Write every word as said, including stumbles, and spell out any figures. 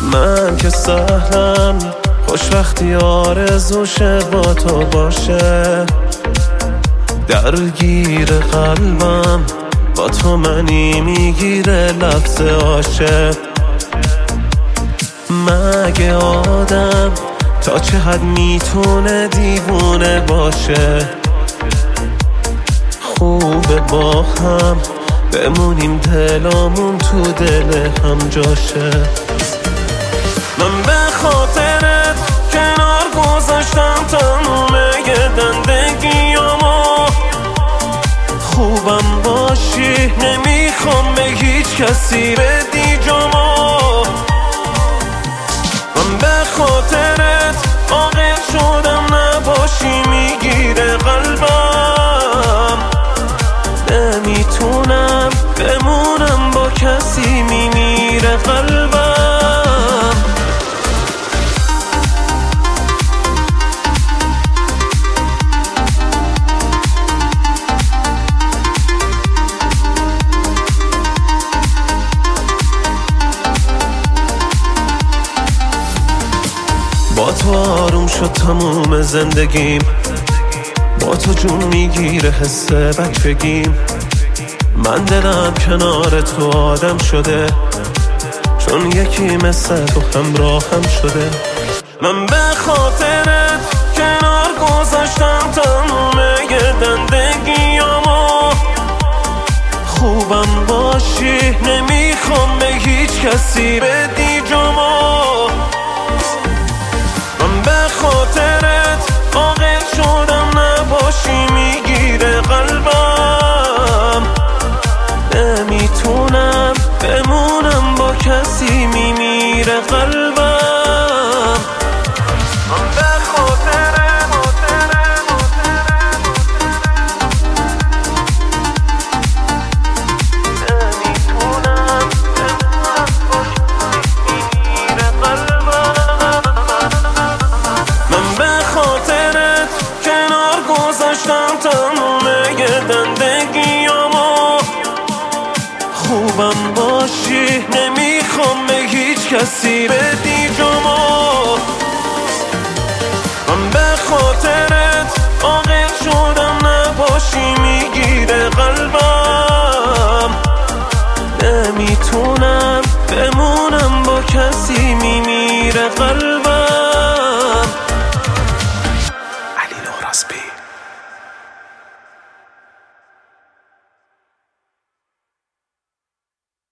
من که سهلم خوش وقتی آرزوشه با تو باشه، درگیر قلبم با تو منی میگیره لفظ عاشق. مگه آدم تا چه حد میتونه دیوونه باشه؟ خوبه با هم بمونیم دلامون تو دل هم جاشه. من به خاطرت کنار گذاشتم تمومه زندگیامو، خوبم باشی نمیخوام به هیچ کسی بدی جامو. من به خاطرت عاقل شدم نباشی میگیره قلبم، نمیتونم بمونم با کسی میمیره قلبم. با تو آروم شد تموم زندگیم، با تو جون میگیره حس بچگیم. من دلم کنار تو آدم شده، چون یکی مثل تو همراهم شده. من به خاطرت کنار گذاشتم تموم زندگیامو، خوبم باشی نمیخوام به هیچ کسی بدی جامو. من به خاطرت عاقل شدم نباشی میگیره قلبم، نمیتونم بمونم با کسی میمیره قلبم. من به خاطرت خوبم باشی نمیخوام به هیچ کسی بدی جامو. من به خاطرت عاقل شدم نباشی میگیره قلبم، نمیتونم بمونم با کسی میمیره قلبم. علی نوراسبی.